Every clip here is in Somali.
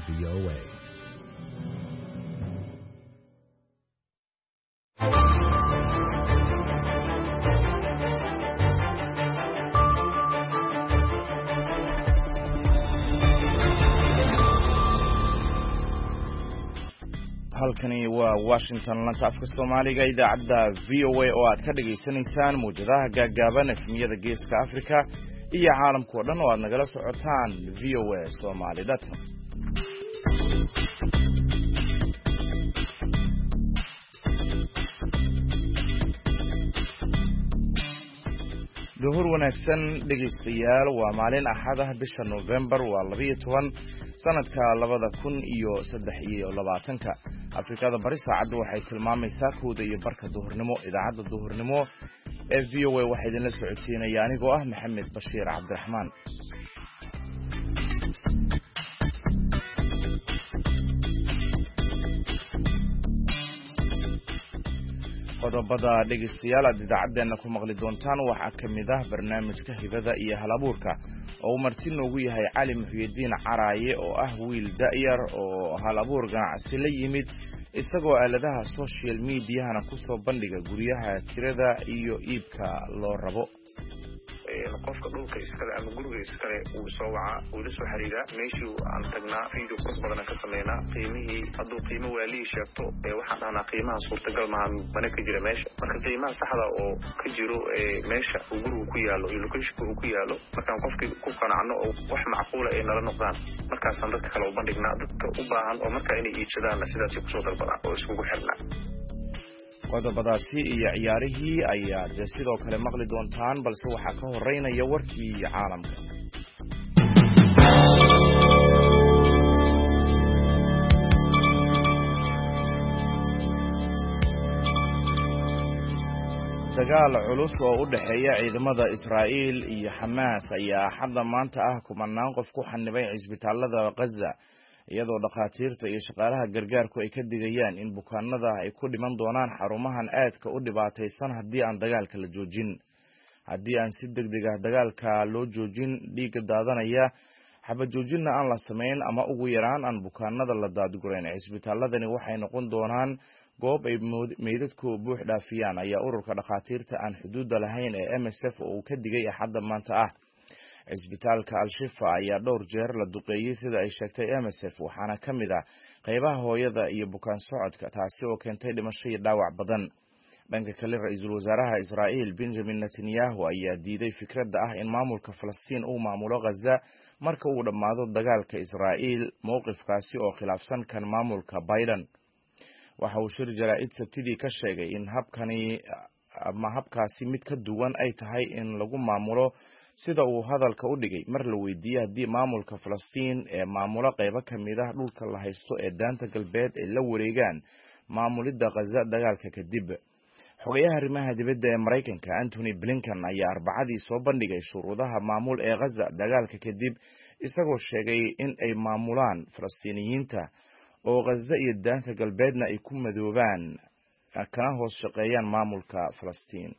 VOA. halkani waa Washington lanta afka Soomaaliga idaacada VOA oo aad ka dhageysanaysaan muujadaha gaagaaban efmiyada geeska Afrika iyo caalamka oo dhan oo aad nagala socotaan voasomali.com. duhur wanaagsan dhegeystayaal waa maalin axad ah bisha November waa 12 sanadka 2023 Afrikada bari saacadu waxay tilmaamaysaa 1:00 duhurnimo idaacada duhurnimo ee VOA waxa idin la socodsiinaya anigoo ah Maxamed Bashiir Cabdiraxmaan. qodobada dhegeystayaal aad idaacadeena ku maqli doontaan waxaa kamid ah barnaamijka hibada iyo halabuurka oo marti noogu yahay Cali Muxyidiin Caraaye oo ah wiil da'yar oo halabuur ganacsi la yimid isagoo aaladaha social media-hana ku soo bandhiga guryaha kirada iyo iibka loo rabo. qofka dhulka iskale ama guriga iskale uu soo waca uu la soo xiriira meeshii aan tagnaa video qurux badan ka sameynaa qiimihii hadduu qiimo waalii sheegto waxaan dhahnaa qiimaha suurtagal maahan ka jira meesha marka qiimaha saxda oo ka jiro meesha uu gurigu ku yaalo iyo location uu ku yaalo markaan qofkii ku qanacno oo wax macquul ah ay nala noqdaan markaasaan dadka kale u bandhignaa dadka u baahan oo marka inay iibsadaan sidaas ku soo dalbadaan oo iskugu xirnaa. qodobadaasi iyo ciyaarihii ayaad sidoo kale maqli doontaan balse waxaa ka horeynaya warkii caalamka. dagaal culus oo u dhaxeeya ciidamada Israa'iil iyo Xamaas ayaa xadda maanta ah kumanaan qof ku xanibay cisbitaalada Gaza iyadoo dhaqaatiirta iyo shaqaalaha gargaarku ay ka digayaan in bukaanada ay ku dhiman doonaan xarumahan aadka u dhibaataysan haddii aan dagaalka la joojin. haddii aan si degdeg ah dagaalka loo joojin dhiigga daadanaya xabad joojinna aan la samayn ama ugu yaraan aan bukaanada la daadgurayn cisbitaaladani waxay noqon doonaan goob ay meydadku buux dhaafiyaan ayaa ururka dhaqaatiirta aan xuduudda lahayn ee MSF oo uu ka digay axadda maanta ah. cisbitaalka Al-Shifa ayaa dhowr jeer la duqeeyay sida ay sheegtay MSF waxaana kamid ah qaybaha hooyada iyo bukaan socodka taasi oo keentay dhimasho iyo dhaawac badan. dhanka kale ra'iisul wasaaraha Israa'iil Benjamin Netanyahu ayaa diiday fikradda ah in maamulka Falastiin uu maamulo Gaza marka uu dhamaado dagaalka Israa'iil mowqifkaasi oo khilaafsan kan maamulka Biden. waxa uu shir jaraa'id Sabtidii ka sheegay in habkaasi mid ka duwan ay tahay in lagu maamulo sida uu hadalka u dhigay mar la weydiiyay haddii maamulka Falastiin ee maamulo qaybo kamid ah dhulka la haysto ee daanta galbeed ay la wareegaan maamulidda Gaza dagaalka kadib. xogayaha arrimaha dibadda ee Mareykanka Anthony Blinken ayaa Arbacadii soo bandhigay shuruudaha maamul ee Gaza dagaalka kadib isagoo sheegay in ay maamulaan Falastiiniyiinta oo Gaza iyo daanta galbeedna ay ku madoobaan kana hoos shaqeeyaan maamulka Falastiin.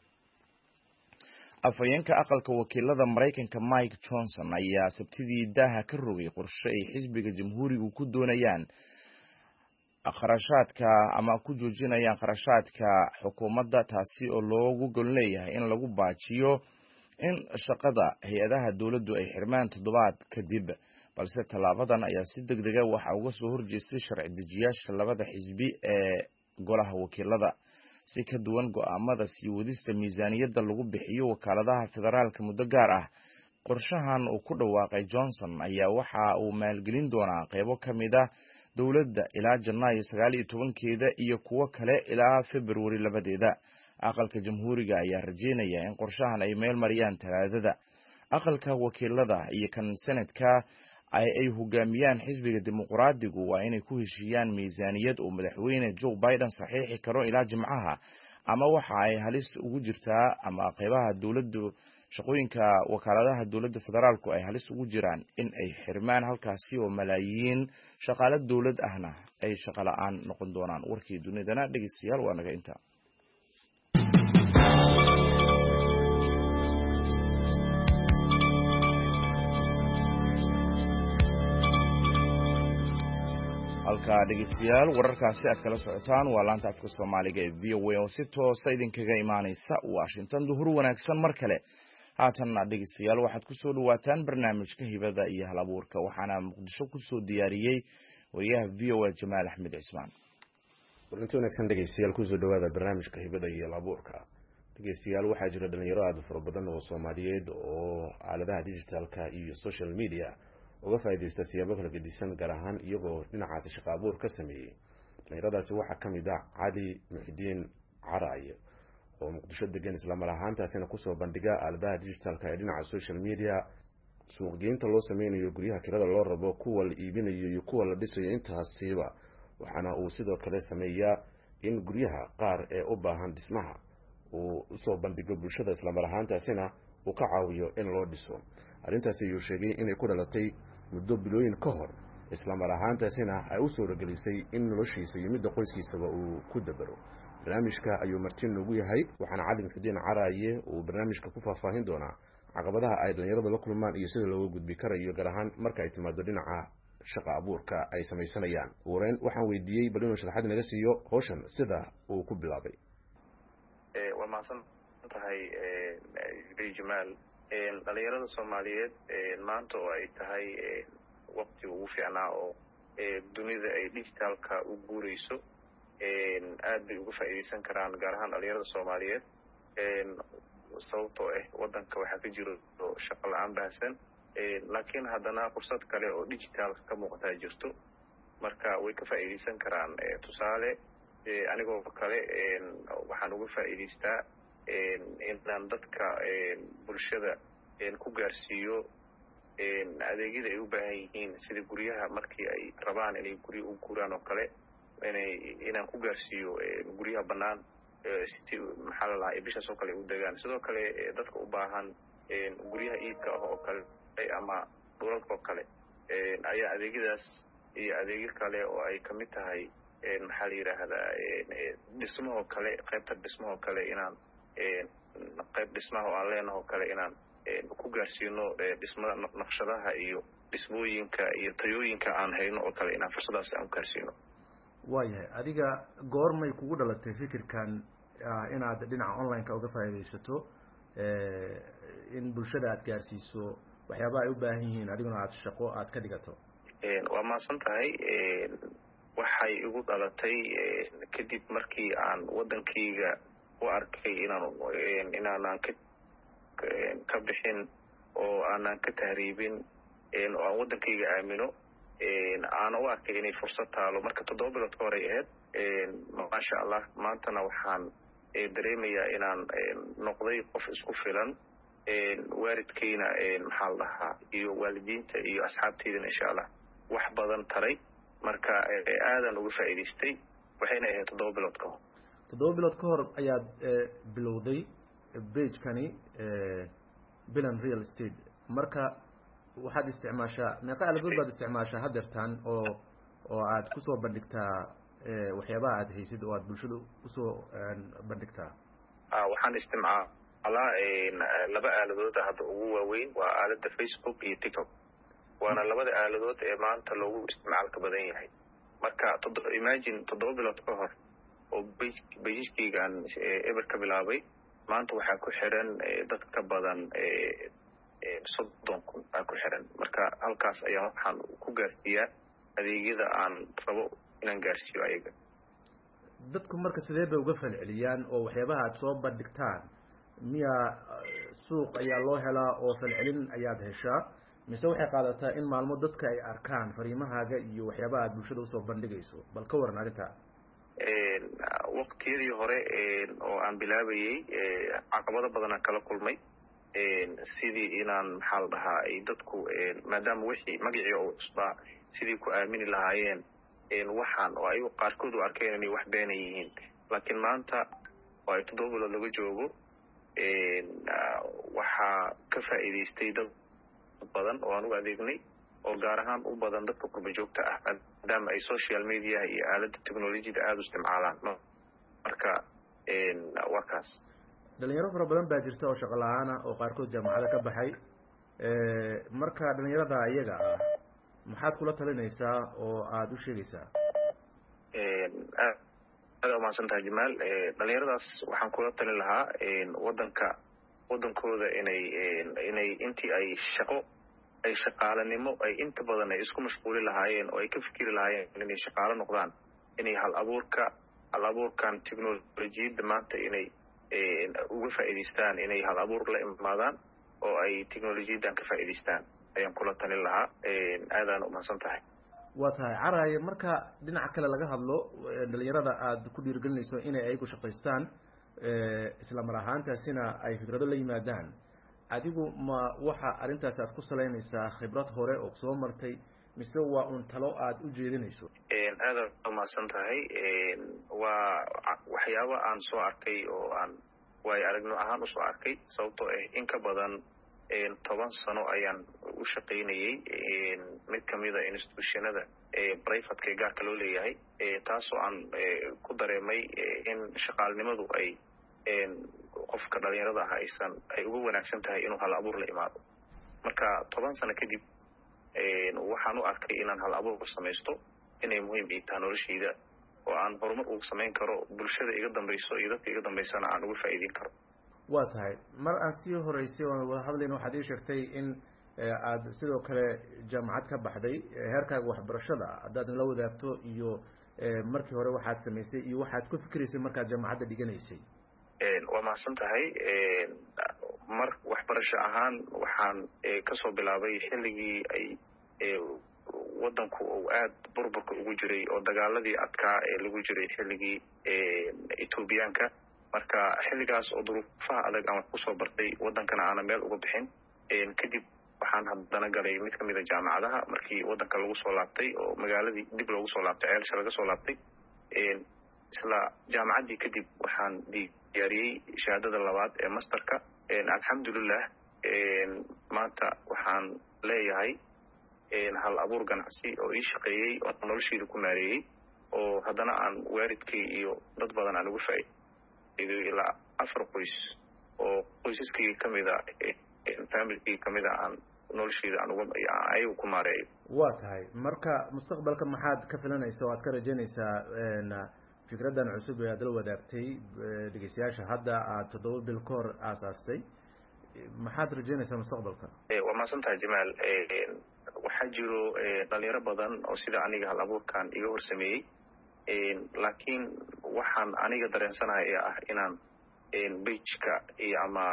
afhayeenka aqalka wakiilada Mareykanka Mike Johnson ayaa Sabtidii daaha ka rogay qorshe ay xisbiga jamhuurigu ku doonayaan kharashaadka ama ku joojinayaan kharashaadka xukuumadda taasi oo loogu gol leeyahay in lagu baajiyo in shaqada hay'adaha dawladdu ay xirmaan toddobaad kadib balse talaabadan ayaa si degdeg ah waxa uga soo horjeestay sharci dejiyaasha labada xisbi ee golaha wakiilada. si ka duwan go'aamada sii wadista miisaaniyadda lagu bixiyo wakaaladaha federaalka muddo gaar ah qorshahan uu ku dhawaaqay Johnson ayaa waxa uu maalgelin doonaa qaybo kamid ah dawladda ilaa Janaayo 19keeda iyo kuwa kale ilaa February 2. aqalka jamhuuriga ayaa rajeynaya in qorshahan ay meel mariyaan Talaadada. aqalka wakiilada iyo kan Senatka ay hogaamiyaan xisbiga dimuqraadigu waa inay ku heshiiyaan miisaaniyad oo madaxweyne Joe Biden saxiixi karo ilaa Jimcaha ama waxa ay halis ugu jirtaa ama qaybaha dawladdu shaqooyinka wakaaladaha dawladda federaalku ay halis ugu jiraan in ay xirmaan halkaasi oo malaayiin shaqaale dawlad ahna ay shaqo la'aan noqon doonaan. warkii dunidana dhegeystayaal waa naga inta. halka dhegeystayaal wararkaasi aad kala socotaan waa laanta afka Soomaaliga ee VOA oo si toos ah idinkaga imaanaysa Washington. duhur wanaagsan mar kale. haatan dhegeystayaal waxaad ku soo dhawaataan barnaamijka hibada iyo hal-abuurka waxaana Muqdisho ku soo diyaariyay wariyaha VOA Jamaal Axmed Cismaan. Kulanti wanaagsan dhegeystayaal ku soo dhawaada barnaamijka hibada iyo hal-abuurka. dhegeystayaal waxaa jira dhalinyaro aad u fara badan oo Soomaaliyeed oo aaladaha digitalka iyo social media uga faa'iideysta siyaabo kala gedisan gaar ahaan iyagoo dhinacaas shaqo abuur ka sameeyay. dhalinyaradaasi waxaa ka mid ah Cali Muxidiin Caraay oo Muqdisho degan isla mar ahaantaasina ku soo bandhiga aaladaha digitalka ee dhinaca social media suuqgeynta loo sameeyo guryaha kirada loo rabo kuwa la iibinayo iyo kuwa la dhisayo intaasiiba waxaana uu sidoo kale sameeyaa in guryaha qaar ee u baahan dhismaha uu soo bandhigo bulshada isla mar ahaantaasina uu ka caawiyo in loo dhiso. arrintaasi ayuu sheegay inay ku dhalatay muddo bilooyin ka hor isla mar ahaantaasina ay u soo rogelisay in noloshiisa iyo midda qoyskiisaba uu ku dabaro. barnaamijka ayuu martiin ugu yahay waxaana Cali Muxidiin Caraay uu barnaamijka ku faahfaahin doonaa caqabadaha ay dhalinyarada la kulmaan iyo sida looga gudbi karayo gaar ahaan marka ay timaado dhinaca shaqo abuurka ay samaysanayaan. wareen waxaan weydiiyey bal inuu sharaxaad naga siiyo hawshan sida uu ku bilaabay. waa maasan tahay Jamaal. dhalinyarada Soomaaliyeed maanta oo ay tahay waqti ugu fiicnaa oo dunida ay digitalka u guurayso aad bay uga faa'iideysan karaan gaar ahaan dhalinyarada Soomaaliyeed sababtoo wadanka waxaa ka jiro shaqo la'aan baahsan laakiin haddana fursad kale oo digitalka ka muuqata jirto marka way ka faa'iideysan karaan. tusaale anigoo kale waxaan uga faa'iideystaa inaan dadka bulshada ku gaarsiiyo adeegyada ay u baahan yihiin sida guryaha markii ay rabaan inay guryo u guuraan oo kale inaan ku gaarsiiyo guryaha bannaan si maxaa la lahaa bishaas oo kale u degaan. sidoo kale dadka u baahan guryaha iibka ah oo kale ama dhulalka oo kale ayaa adeegyadaas iyo adeegyo kale oo ay kamid tahay maxaa la yiraahdaa dhismaha kale qaybta dhismaha kale inaan qayb dhismaha oo aan leenahay kale inaan ku gaarsiino dhismada naqshadaha iyo dhismooyinka iyo tayooyinka aan hayno oo kale inaan fursadaas aan gaarsiino. waayahay adiga goormay kugu dhalatay fikirkan inaad dhinaca online-ka uga faa'iideysato in bulshada aad gaarsiiso waxyaabaha ay u baahan yihiin adiguna aad shaqo aad ka dhigato? waa maasan tahay. waxay igu dhalatay kadib markii aan wadankayga u arkay inaanan ka bixin oo aanan ka tahriibin oo aan wadankayga aamino aan u arkay inay fursad taalo. marka 7 bilood ka hor ay ahayd maasha Allah maantana waxaan dareemayaa inaan noqday qof isku filan waalidkayna maxaa la dhahaa iyo waalidiinta iyo asxaabteydana insha Allah wax badan taray marka aadan uga faa'iideystay waxayna ahayd 7 bilood ka hor. 7 bilood ka hor ayaad bilowday page-kani Bilan Real Estate. marka waxaad isticmaashaa meeqa alagood baad isticmaashaa hadeertaan oo aad ku soo bandhigtaa waxyaabaha aad haysid oo aad bulshada ku soo bandhigtaa? waxaan isticmaalaa 2 aaladood hadda ugu waaweyn waa aaladda Facebook iyo TikTok waana 2 aaladood ee maanta loogu isticmaalka badan yahay. marka imagine 7 bilood ka hor oo page-kaygaan eber ka bilaabay maanta waxaa ku xiran dad ka badan 30,000 baa ku xiran. marka halkaas ayaa waxaan ku gaarsiiyaa adeegyada aan rabo inaan gaarsiiyo ayaga. dadku marka sidee bay uga falceliyaan oo waxyaabaha aad soo bandhigtaan miya suuq ayaa loo helaa oo falcelin ayaad heshaa mise waxay qaadataa in maalmo dadka ay arkaan fariimahaaga iyo waxyaabaha aad bulshada usoo bandhigayso? bal ka waran arrintaa. waqtiyadii hore oo aan bilaabayay caqabado badan aan kala kulmay sidii inaan maxaa la dhahaa ay dadku maadaama wixii magacii oo cusbaa sidii ku aamini lahaayeen waxaan oo ay qaarkood u arkeen inay wax been yihiin. laakiin maanta oo ay 7 bilood laga joogo waxaa ka faa'iideystay dad badan oo aan u adeegnay oo gaar ahaan u badan dadka qurba joogta ah maadaama ay social media iyo aaladda technology-da aad u isticmaalaan. marka waa kaas. dhalinyaro fara badan baa jirta oo shaqo la'aan ah oo qaarkood jaamacada ka baxay marka dhalinyarada iyaga maxaad kula talinaysaa oo aada u sheegaysaa? aada umahadsan tahay Jamaal. dhalinyaradaas waxaan kula talin lahaa wadankooda inay intii ay shaqaalanimo ay inta badan ay isku mashquuli lahaayeen oo ay ka fikiri lahaayeen inay shaqaalo noqdaan, inay hal abuurkan technolojiyadda maanta inay uga faa'iidaystaan, inay hal abuur la imaadaan oo ay technolojiyaddan ka faa'iidaystaan ayaan kula talin lahaa. aadaan umahadsan tahay. waa tahay Caraye, marka dhinaca kale laga hadlo dhalinyarada aada ku dhiirigelinayso inay ayagu shaqaystaan isla mar ahaantaasina ay fikrado la yimaadaan, adigu ma waxa arrintaas aad ku salaynaysaa khibrad hore oo soo martay mise waa un talo aada u jeedinayso? aada umahadsan tahay. waa waxyaabo aan soo arkay oo aan waayo aragno ahaan usoo arkay, sababtoo in ka badan 10 sano ayaan u shaqaynayay mid kamida institutionada privateka ee gaarka loo leeyahay, taasoo aan ku dareemay in shaqaalnimadu ay qofka dhalinyarada ah ay uga wanaagsan tahay inuu hal abuur la imaado. marka 10 sano kadib waxaan u arkay inaan hal abuur samaysto inay muhiim ii tahay noloshayda, oo aan horumar ugu samayn karo bulshada iga dambayso iyo dadka iga dambaysana aan uga faa'iideyn karo. waa tahay, mar aan sii horeysay oon wada hadlayna waxaad ii sheegtay in aada sidoo kale jaamacad ka baxday. heerkaaga waxbarashada haddaad nala wadaagto iyo markii hore waxaad samaysay iyo waxaad ku fikiraysay markaad jaamacadda dhiganaysay. waa mahadsan tahay. mar waxbarasho ahaan waxaan kasoo bilaabay xilligii ay wadanku uu aad burburka ugu jiray oo dagaaladii adkaa ee lagu jiray xilligii Etoobiyaanka. marka xilligaas oo duruufaha adag aan wax kusoo bartay wadankana aana meel uga bixin, kadib waxaan haddana galay mid kamid a jaamacadaha markii wadanka lagu soo laabtay oo magaaladii dib loogu soo laabtay, ceelsha laga soo laabtay. isla jaamacaddii kadib waxaan diyaariyey shahaadada labaad ee masterka. alxamdulilah maanta waxaan leeyahay hal abuur ganacsi oo ii shaqeeyey oo noloshayda ku maareeyey, oo haddana aan waalidkay iyo dad badan aan uga faa'iideeyey ilaa 4 qoys oo qoysaskayga kamida familkayga kamida aan noloshayda ayagu ku maareeyo. waa tahay, marka mustaqbalka maxaad ka filanaysa oo aad ka rajaynaysaa fikraddan cusub ee aad la wadaagtay dhegeystayaasha hadda aad 7 bil ka hor aasaastay? maxaad rajaynaysaa mustaqbalka? waa mahadsan tahay Jamaal. waxaa jiro dhalinyaro badan oo sida aniga hal abuurkan iga horsameeyey, laakiin waxaan aniga dareensanahay ee ah inaan pageka iyo ama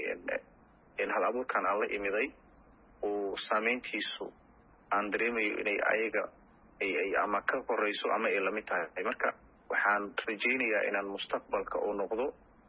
hal abuurkan aan la imiday uu saameyntiisu aan dareemayo inay ayaga ay ama ka horeyso ama ay lamid tahay. marka waxaan rajaynayaa inaan mustaqbalka uu noqdo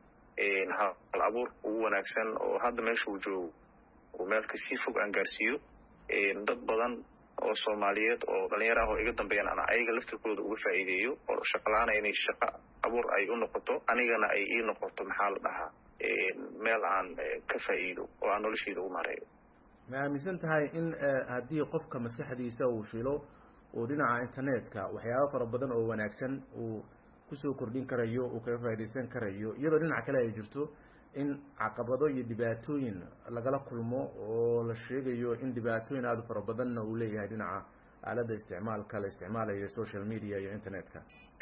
hal abuur ugu wanaagsan oo hadda meesha uu joogo oo meelka si fog aan gaarsiiyo dad badan oo Soomaaliyeed oo dhalinyaro ah oo iga dambeeyaan ana ayaga laftirkooda uga faa'iideeyo oo shaqalaana inay shaqo abuur ay u noqoto, anigana ay ii noqoto maxaa la dhahaa meel aan ka faa'iido oo aan noloshayda u maareeyo. ma aaminsan tahay in haddii qofka maskaxdiisa uu shilo uu dhinaca internetka waxyaabo fara badan oo wanaagsan uu kusoo kordhin karayo, uu kaga faa'iidaysan karayo, iyadoo dhinaca kale ay jirto in caqabado iyo dhibaatooyin lagala kulmo oo la sheegayo in dhibaatooyin aada u fara badanna uu leeyahay dhinaca aaladda isticmaalka la isticmaalayo social media iyo internetka?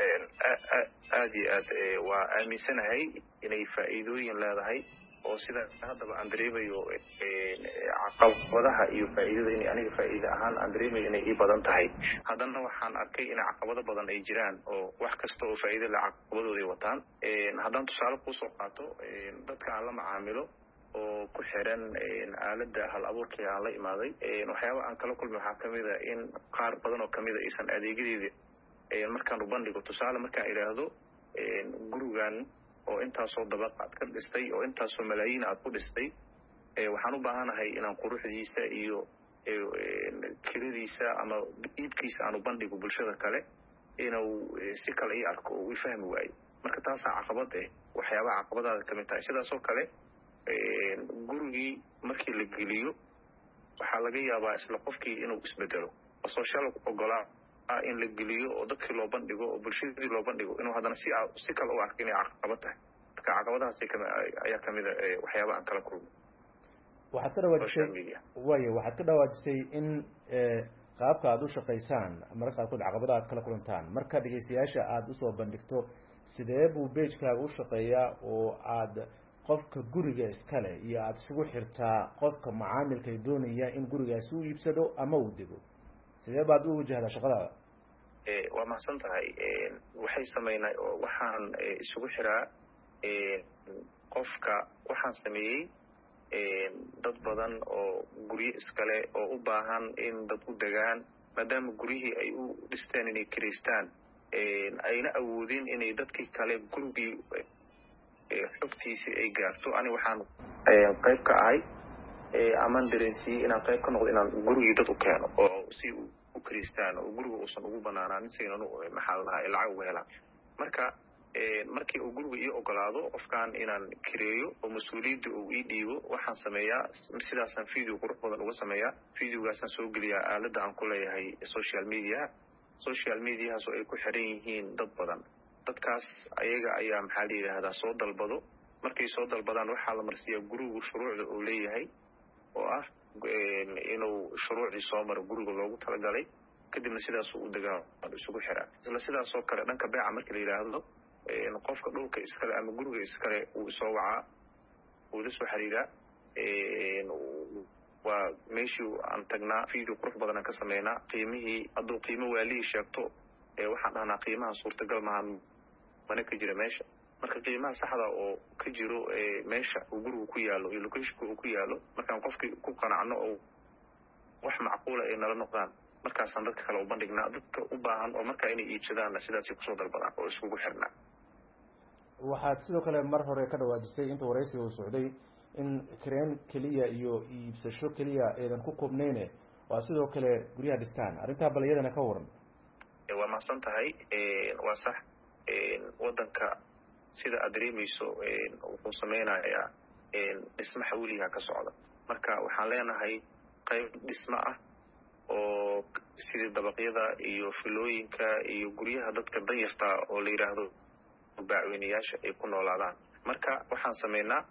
aad iyo aad waa aaminsanahay inay faa'iidooyin leedahay oo sida haddaba aan dareemayo caqabadaha iyo faa'iidada inay aniga faa'iido ahaan aan dareemayo inay ii badan tahay. haddana waxaan arkay in caqabado badan ay jiraan oo wax kasta oo faa'iido leh caqabadooday wataan. haddaan tusaale kusoo qaato dadka aan la macaamilo oo ku xiran aaladda hal abuurkii aan la imaaday, waxyaaba aan kala kulmay waxaa kamid a in qaar badan oo kamid a aysan adeegyadeeda markaan u bandhigo. tusaale markaan idhaahdo gurigan oo intaasoo dabaq aad ka dhistay oo intaasoo malaayiin aad ku dhistay, waxaan u baahanahay inaan quruxdiisa iyo kiradiisa ama iibkiisa aan u bandhigo bulshada kale, inuu si kale ii arko oo ii fahmi waayo. marka taasaa caqabad waxyaabaha caqabadaada kamid tahay. sidaas oo kale gurigii markii la geliyo waxaa laga yaabaa isla qofkii inuu isbedelo oo social ogolaa in la geliyo oo dadkii loo bandhigo oo bulshadii loo bandhigo inuu haddana si kale u arko inay caqabad tahay. marka caqabadahaas ayaa kamid a waxyaaba aan kala kulmo. waxaad ka dhawaajisay in qaabka aad u shaqaysaan marka qaarkood caqabada aad kala kulantaan marka dhegeystayaasha aad usoo bandhigto sidee buu pagekaaga u shaqeeyaa oo aad qofka guriga iskale iyo aada isugu xirtaa qofka macaamilkay doonaya in gurigaasi u iibsado ama uu dego sidee baad u wajahdaa shaqadaada? waa mahadsan tahay. waxay sameynaa waxaan isugu xiraa qofka waxaan sameeyey dad badan oo guryo iskale oo u baahan in dad u degaan maadaama guryihii ay u dhisteen inay kiraystaan ayna awoodin inay dadkii kale gurigii xogtiisii ay gaarto. ani waxaan qayb ka ahay amaan dareensiiyey inaan qayb ka noqdo inaan gurigii dad u keeno oo si u kiraystaan oo guriga uusan ugu banaanaan saynan maxaa la dhahaa lacag uga helaan. markii uu guriga ii ogolaado qofkaan inaan kireeyo oo mas-uuliyadda uu ii dhiibo waxaan sameeyaa sidaasaan video qurux badan uga sameeyaa. videogaasaan soo geliyaa aaladda aan ku leeyahay social mediahaas oo ay ku xiran yihiin dad badan. dadkaas ayaga ayaa maxaa la yidhaahdaa soo dalbado. markay soo dalbadaan waxaa la marsiiyaa gurigu shuruucda uu leeyahay oo ah inuu shuruucdii soo maro guriga loogu talagalay kadibna sidaasuu u degaa isugu xiraa. isla sidaasoo kale dhanka beeca marka la yidhaahdo qofka dhulka iskale ama guriga iskale uu soo wacaa uu la soo xiriiraa. waa meeshii aan tagnaa video qurux badan aan ka sameynaa. qiimihii hadduu qiimo waalihii sheegto waxaan dhahnaa qiimaha suurtagal maaha mana ka jira meesha. marka qiimaha saxda oo ka jiro meesha uu gurigu ku yaalo iyo locationka uu ku yaalo markaan qofkii ku qanacno oo wax macquula ay nala noqdaan markaasaan dadka kale u bandhignaa. dadka u baahan oo markaa inay iibsadaanna sidaasay kusoo dalbadaan oo iskugu xirnaa. waxaad sidoo kale mar hore ka dhawaajisay inta waraysiga uu socday in kireen keliya iyo iibsasho keliya aydan ku koobnayne waa sidoo kale guryaha dhistaan. arrintaa bal iyadana ka waran. waa mahadsan tahay. waa sax. wadanka sida aad dareemayso wuxuu sameynayaa dhismo xawliga ka socda. marka waxaan leenahay qayb dhismo ah oo sidii dabaqyada iyo filooyinka iyo guryaha dadka danyarta oo la yidhaahdo baacweynayaasha ay ku noolaadaan. marka waxaan sameynaa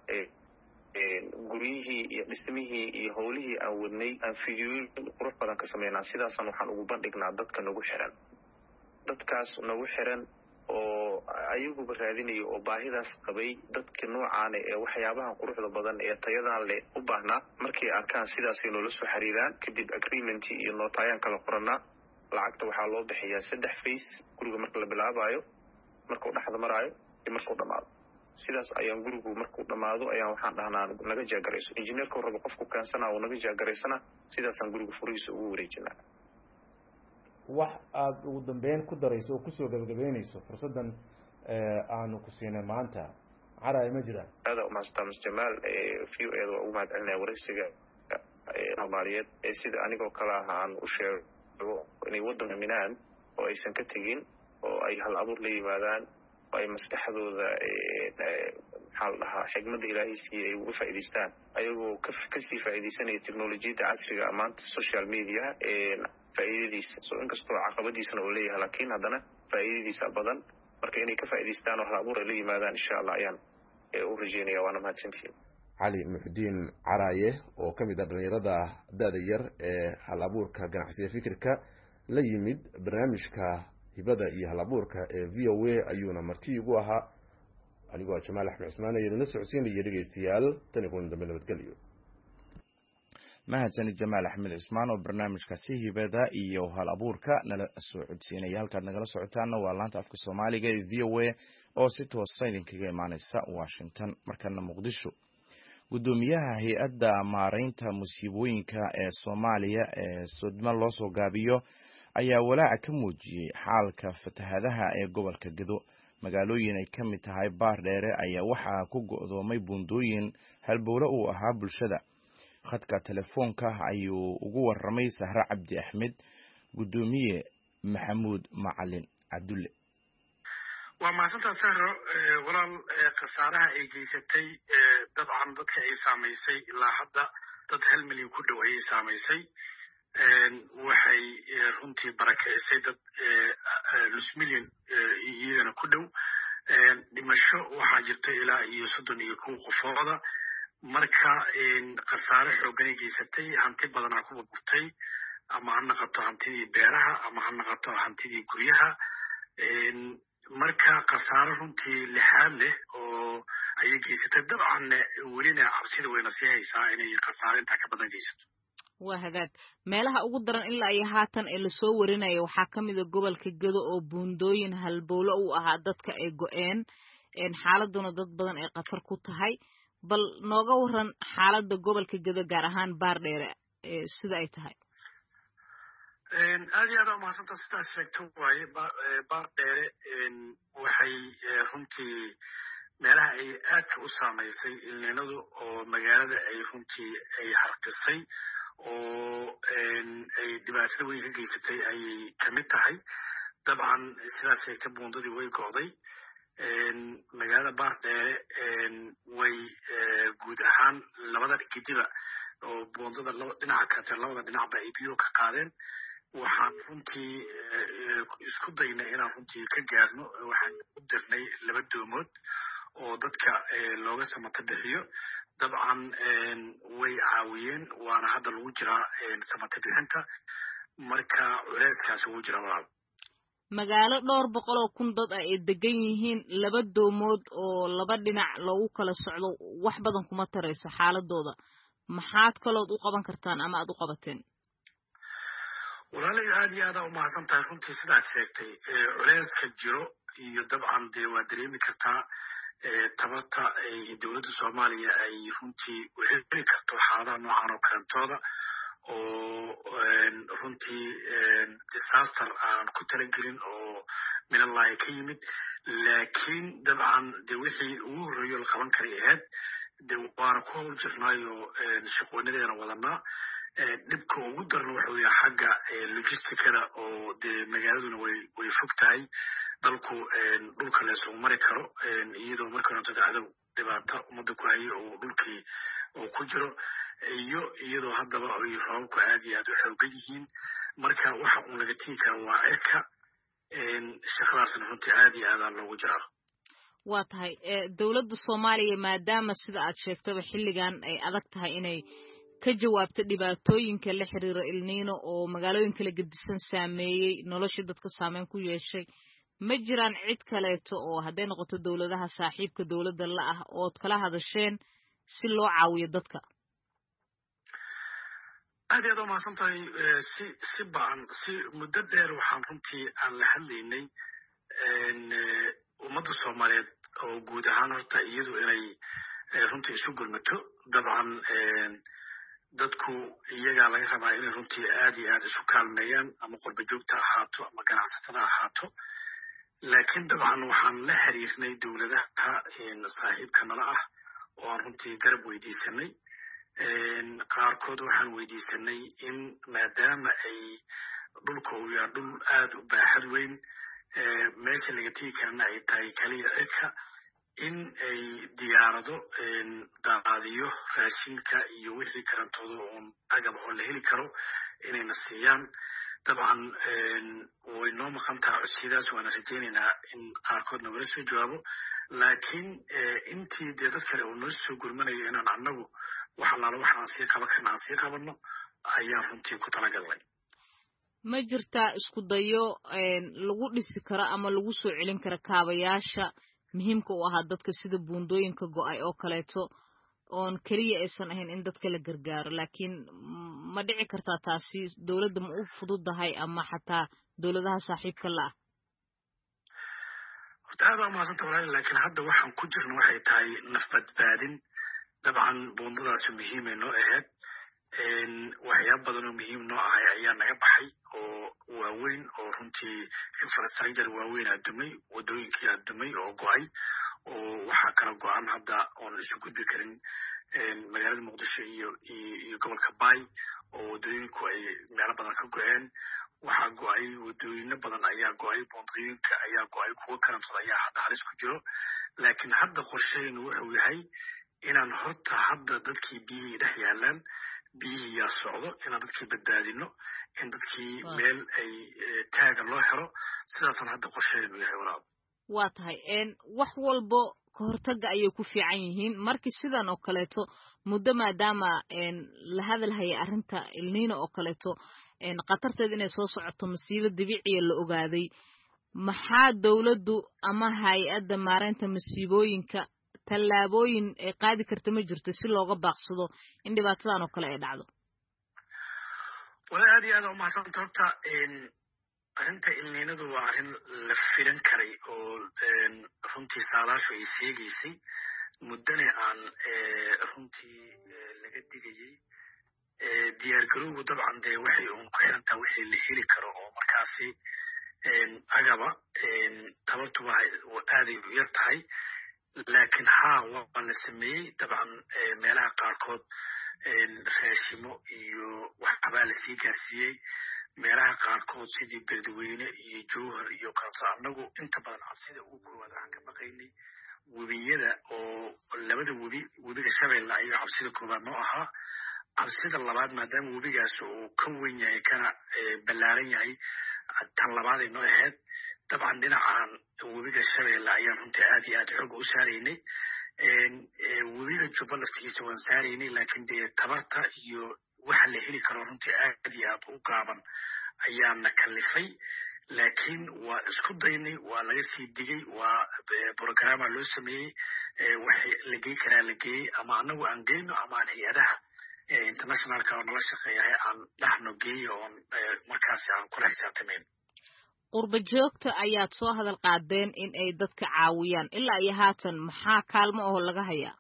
guryihii iyo dhismihii iyo howlihii aan wadnay aan fiidiyooyin qurux badan ka sameynaa. sidaasaan waxaan ugu bandhignaa dadka nagu xiran. dadkaas nagu xiran oo ayaguba raadinayo oo baahidaas qabay dadka noocaane ee waxyaabahan quruxda badan ee tayadan leh u baahnaa markay arkaan sidaasay noola soo xiriiraan. kadib agreementii iyo nootayaan kala qoranaa. lacagta waxaa loo bixiyaa 3 face guriga marka la bilaabayo, markuu dhexda maraayo iyo markuu dhammaado. sidaas ayaan gurigu markuu dhammaado ayaan waxaan dhahnaa naga jaagarayso. injineerka rabo qofku keensanaa uu naga jaagaraysana sidaasaan guriga furihiisa ugu wareejinaa. wax aada ugu dambeyn ku darayso oo kusoo gabagabeynayso fursaddan aanu ku siinay maanta caraya ma jiraan? aada umahadsantaa Mr. Jamaal. VO-da waa ugu mahad celinaya waraysiga Soomaaliyeed sida anigoo kale ah aan u sheego inay waddanka minaan oo aysan ka tegin oo ay hal abuur la yimaadaan oo ay maskaxdooda maxaa la dhahaa xigmadda ilaahay siiyey ay uga faa'iidaystaan ayagoo kasii faa'iidaysanaya teknolojiyadda casriga maanta social media faa'iidadiisa. so inkastoo caqabadiisana uu leeyahay laakiin haddana faa'iidadiisa badan. marka inay ka faa'iidaystaan oo hal abuur ay la yimaadaan insha allah ayaan u rajeynaya. waana mahadsantihiin. cali muxudiin caraaye oo ka mid ah dhalinyarada da-da yar ee hal abuurka ganacsiga fikirka la yimid barnaamijka hibada iyo hal abuurka ee VOA ayuuna marti igu ahaa. anigoo Jamaal Axmed Cismaan idinla socodsiinaya dhegeystayaal tan iyo kulan dambe nabadgelyo. mahadsanid Jamaal Axmed Cismaan oo barnaamijkaasi hibada iyo hal abuurka nala soo codsiinaya. halkaad nagala socotaana waa laanta afka Soomaaliga ee VOA oo si toos ah idinkaga imaaneysa Washington. markana Muqdisho, gudoomiyaha hay'adda maareynta musiibooyinka ee Soomaaliya ee Sodma loo soo gaabiyo ayaa walaac ka muujiyay xaalka fatahaadaha ee gobolka Gedo. magaalooyin ay ka mid tahay Baardheere ayaa waxaa ku go'doomay buundooyin halbowle uu ahaa bulshada. khadka telefoonka ayuu ugu waramay Sahra Cabdi Axmed gudoomiye Maxamuud Macalin Cabdulle. waa mahadsantaa Sahra. walaal khasaaraha ay geysatay dabcan dadka ay saamaysay ilaa hadda dad 1 milyan ku dhow ayay saamaysay. waxay runtii barakeysay dad 1 milyan iyagana ku dhow. dhimasho waxaa jirta ilaa iyo 31 qofooda. marka khasaare xoogan ay geysatay, hanti badanaa ku burburtay. ama ha noqoto hantidii beeraha ama ha noqoto hantidii guryaha marka khasaaro runtii lixaad leh oo ayay geysatay dabcan welina cabsida wayna sii haysaa inay khasaaro intaa ka badan geysato waa hagaag meelaha ugu daran ilaa iyo haatan ee lasoo warinaya waxaa ka mid a gobolka Gedo oo buundooyin halbowlo u ahaa dadka ay go'een xaaladuna dad badan ay khatar ku tahay bal nooga waran xaaladda gobolka Gedo gaar ahaan Baardheere sida ay tahay aad iyo aad umahadsantaa sidaas sheegto waaye Baardheere waxay runtii meelaha ay aadka u saamaysay ilniinadu oo magaalada ay runtii ay harqisay oo ay dhibaatada weyn ka geysatay ayay kamid tahay dabcan sidaas sheegtay buundadii way go'day magaalada Baardheere way guud ahaan labada gidiba oo buundada dhinaca kale labada dhinacba ay biyo ka qaadeen waxaan runtii isku daynay inaan runtii ka gaarno waxaan u dirnay 2 doomood oo dadka looga samata bixiyo dabcan way caawiyeen waana hadda lagu jiraa samata bixinta marka culeyskaas ugu jira walaal magaalo dhowr boqol oo kun dad ay degan yihiin 2 doomood oo laba dhinac loogu kala socdo wax badan kuma tarayso xaaladooda maxaad kalood u qaban kartaan ama aad u qabateen walaalay aad iyo aad u mahadsan tahay runtii sidaas sheegtay culeyska jiro iyo dabcan dee waa dareemi kartaa tabarta ay dowladda Soomaaliya ay runtii u heli karto xaaladaha noocan oo kalentooda oo runtii disaster aan ku talagelin oo minallahi ka yimid laakiin dabcan dee wixii ugu horreeyo la qaban karay ahayd dee waana ku howl jirnaayo shaqoonadeena wadanaa dhibka ugu darna wuxuu yahay xagga logisticada oo dee magaaladuna way fog tahay dalku dhulka la soo mari karo iyadoo marka hore dacdo dhibaato umada ku hayay oo dhulkii oo ku jiro iyo iyadoo haddaba ay roobku aad iyo aad u xooggan yihiin marka waxa uu laga tigi karo waa cirka shaqadaasna runtii aad iyo aad loogu jiraa waa tahay dowladda Soomaaliya maadaama sida aad sheegtaba xilligan ay adag tahay inay ka jawaabto dhibaatooyinka la xiriira El Niño oo magaalooyin kala gedisan saameeyay nolosha dadka saameyn ku yeeshay ma jiraan cid kaleeto oo hadday noqoto dowladaha saaxiibka dowladda la ah ood kala hadasheen si loo caawiyo dadka aad iyo aad umahadsan tahay si muddo dheer waxaan runtii aan la hadlaynay ummadda Soomaaliyeed oo guud ahaan horta iyadu inay runtii isu gurmato dabcan dadku iyagaa laga rabaa inay runtii aad iyo aad isu kaalmeeyaan ama qurba joogta ahaato ama ganacsatada ahaato laakiin dabcan waxaan la xiriirnay dowladaha saaxiibka nala ah oo aan runtii garab weydiisanay qaarkood waxaan weydiisanay in maadaama ay dhulka uu yahay dhul aad u baaxad weyn meesha laga tegi karana ay tahay kaliya cirka in ay diyaarado daaqaadiyo raashinka iyo wixii karantooda uun agab oo la heli karo inayna siiyaan dabcan way noo maqan tahay codsidaas waana rajaynaynaa in qaarkood nagala soo jawaabo laakiin intii dee dad kale uu noo soo gurmanayo inaan annagu wax allaala waxaan sii qaban karna aan sii qabanno ayaan runtii ku talagalnay ma jirtaa isku dayo lagu dhisi karo ama lagu soo celin karo kaabayaasha muhiimka u ahaa dadka sida buundooyinka go'ay oo kaleeto oon keliya aysan ahayn in dadka la gargaaro laakiin ma dhici kartaa taasi dowladda ma u fududahay ama xataa dowladaha saaxiibka la ah horta aad waa mahadsan tahay laakiin hadda waxaan ku jirno waxay tahay naf badbaadin dabcan buundadaasi muhiimay noo ahayd waxyaaba badan oo muhiim noo ahay ayaa naga baxay oo waaweyn oo runtii infrastructure waaweyn aa dumay wadooyinkii aa dumay oo go'ay oo waxaa kala go'an hadda oon isu gudbi karin magaalada muqdisho iyo gobolka baay oo wadooyinku ay meelo badan ka go'een waxaa go'ay wadooyino badan ayaa go'ay buundooyinka ayaa go'ay kuwo kalantood ayaa hadda halis ku jiro laakiin hadda qorsheynu wuxuu yahay inaan horta hadda dadkii biyihii dhex yaalaan biyihii yaa socdo inaan dadkii badbaadino in dadkii meel ay taaga loo helo sidaasaan hadda qorsheynu yahay walaal waa tahay wax walbo ka hortaga ayay ku fiican yihiin markii sidan oo kaleeto muddo maadaama la hadalhaya arrinta El Niño oo kaleeto qatarteed inay soo socoto masiibo dabiiciya la ogaaday maxaa dawladdu ama hay-adda maareynta masiibooyinka tallaabooyin ay qaadi karta ma jirto si looga baaqsado in dhibaatadan oo kale ay dhacdo wala aad iyo aad u mahadsantahay horta arrinta ilniinadu waa arrin la filan karay oo runtii saadaashu ay sheegaysay muddana aan runtii laga digayay diyaargarowgu dabcan dee waxay uun ku xirantaa wixii la heli karo oo markaasi agaba tabartuba aaday u yar tahay laakiin waa la sameeyey dabcan meelaha qaarkood raashimo iyo waxbaa lasii gaarsiiyey meelaha qaarkood sidii beledweyne iyo jowhar iyo kaaso annagu inta badan cabsida ugu koowaad waxaan ka baqaynay webiyada oo labada webiga shabeelle ayaa cabsida koowaad noo ahaa cabsida labaad maadaama webigaas uu ka weyn yahay kana ballaaran yahay tan labaad ay noo ahayd dabcan dhinacan webiga shabeelle ayaan runtii aad iyo aad xoog u saaraynay webiga jubba laftigiisa waan saaraynay laakiin dee tabarta iyo waxa la heli karo runtii aad iyo aad u gaaban ayaana kalifay laakiin waa isku daynay waa laga sii digay waa programa loo sameeyey waxay la geey karaa la geeyey ama anagu aan geyno ama aan hay-adaha internationalka oo nala shaqeeyahay aan dhahno geeyo oon markaasi aan kula xisaabtamayn qurba joogta ayaad soo hadal qaadeen in ay dadka caawiyaan ilaa iyo haatan maxaa kaalmo oo laga hayaa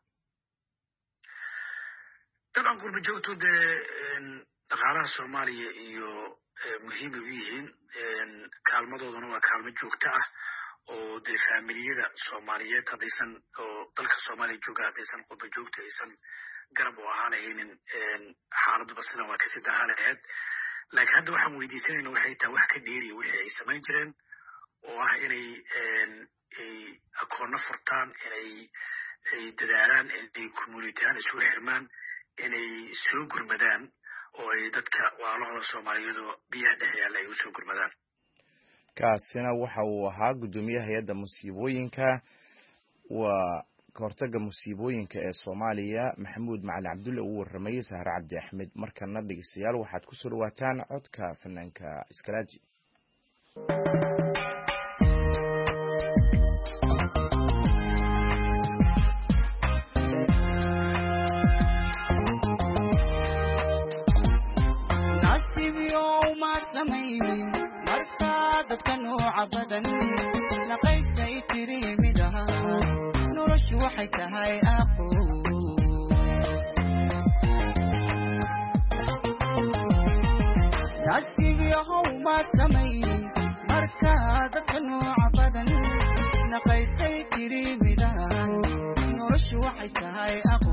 dabcan qurba joogtu dee dhaqaalaha soomaaliya iyo muhiimay u yihiin kaalmadooduna waa kaalmo joogto ah oo dee faamiliyada soomaaliyeed haddaysan oo dalka soomaaliya jooga haddaysan qurba joogta aysan garab u ahaanaynin xaaladuba sidan waa kasii darhaan ahayd laakiin hadda waxaan weydiisanayna waxay tahay wax ka dheeriya wixii ay samayn jireen oo ah inay akoonno furtaan inay dadaalaan inay communityahaan isugu xirmaan inay soo gurmadaan oo ay dadka waalahooda soomaaliyadoo biyaha dhex yaalla ay usoo gurmadaan kaasina waxa uu ahaa guddoomiyaha hay-adda musiibooyinka waa kahortaga musiibooyinka ee soomaaliya maxamuud macali cabdulle uu warramayey sahre cabdi axmed markana dhegeystayaal waxaad ku soo dhawaataan codka fanaanka iskalaaji dadka nooca badan naqaysay tiriimidaha noloshu waxay tahay aqo nasiibyahow maad samayn marka dadka nooca badan naqaysay tiriimidaha noloshu waxay tahay aqo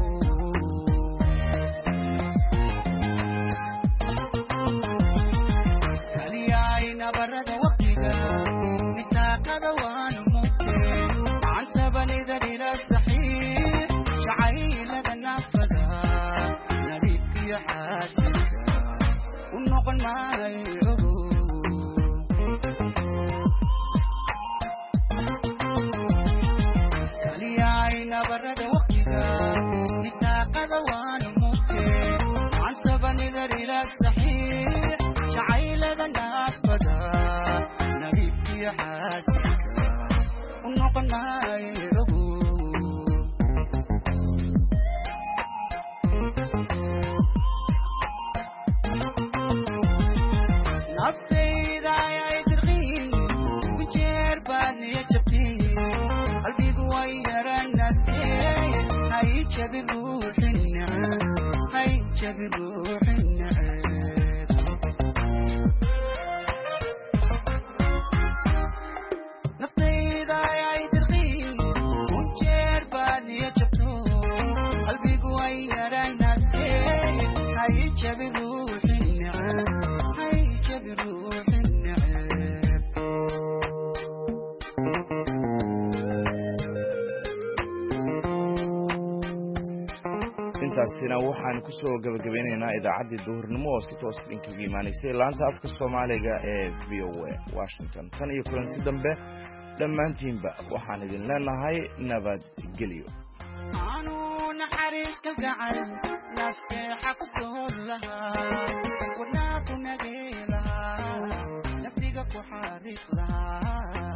nabarada waqtiga mitaaqada waanu mugtee cansabanida dhila saxiix jacaylada naafada nabiibkiyo xaasinka u noqon maayo kaliyaay nabarada waqtiga mitaaqada waanu mugtee cansabanida dhila saxiix jacaylada naafada nabiibkiyo xaasinka u noqon maayo naftayda ayay dirqiin ku jeer baad niya jabtiin qalbigu way yaranaastee hay jabi ruuxin neceb hay jabi ruuxin neceb naftayda ayay dirqiin ku jeer baad niya jabto qalbigu way yaranaastee hay jabi ruuxin neceb hay jabi ruuxin neceb intaasina waxaan ku soo gabagabeynaynaa idaacaddii duhurnimo oo si toos idinkaga imaanaysay laanta afka soomaaliga ee v o a washington tan iyo kulanti dambe dhammaantiinba waxaan idin leenahay nabadgelyo anuu naxariiska gacal nafteexa ku soo lahaa wadnaa ku nagee ku xariiqdaa